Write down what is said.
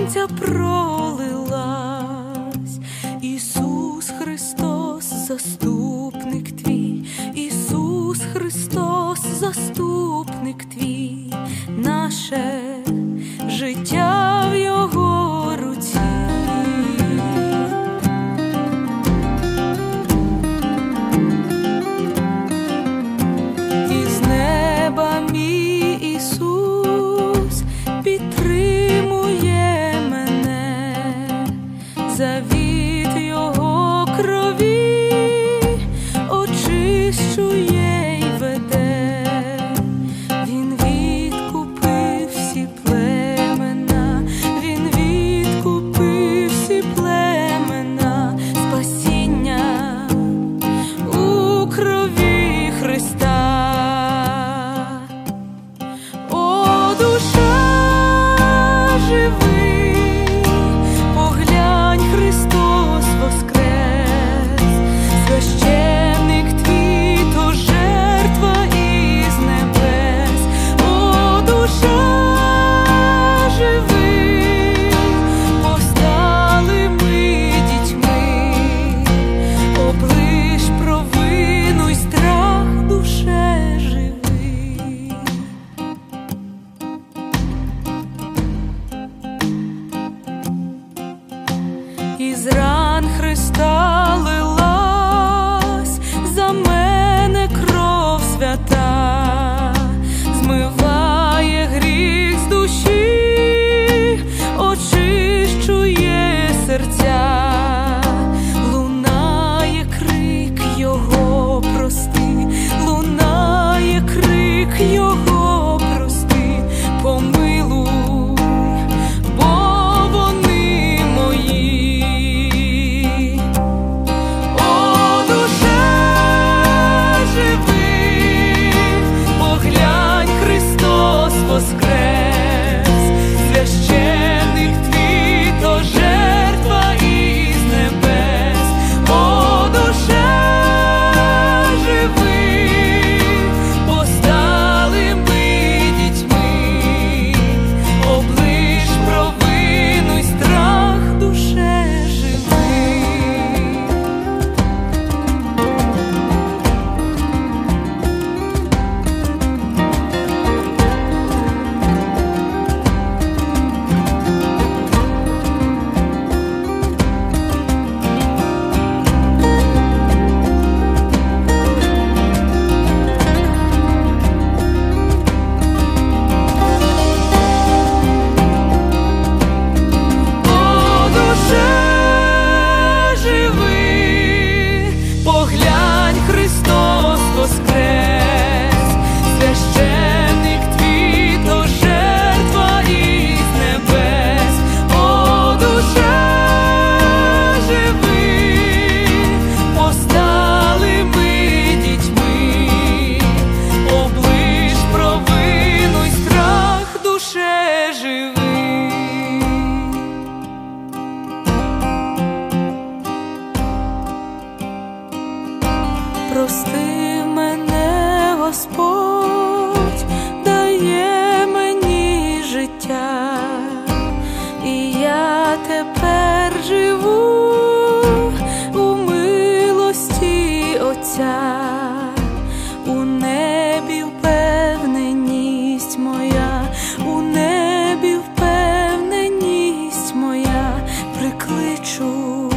сонця пролилась. Ісус Христос, заступник твій, Ісус Христос, заступник твій, наше життя в Його руці. Із неба мій Ісус підтримує мене, завіт Його крові очищує й веде. Він відкупив всі племена, Він відкупив всі племена, спасіння у крові Христа. О, душа, живи, поглянь, Христос воскрес, священник твій, то жертва із небес. О, душа, живи, постали ми дітьми, облиш провину й страх, душе живи. Із ран Христа лилась за мене кров свята, змиває гріх з душі, очищує серця. Лунає крик Його прости, лунає крик Його прости, помилуй, бо вони мої. О, душа, живи, поглянь, Христос воскрес, священник твій, то жертва із небес. О, душа, живи, постали ми дітьми, облиш провину й страх, душе живи. О, душе, живи, поглянь, Христос воскрес, священник твій, то жертва із небес. О, душа, живи, постали ми дітьми, облиш провину й страх, душе живи. Прости мене, Господь, дає мені життя, і я тепер живу у милості Отця. У небі впевненість моя, у небі впевненість моя, прикличу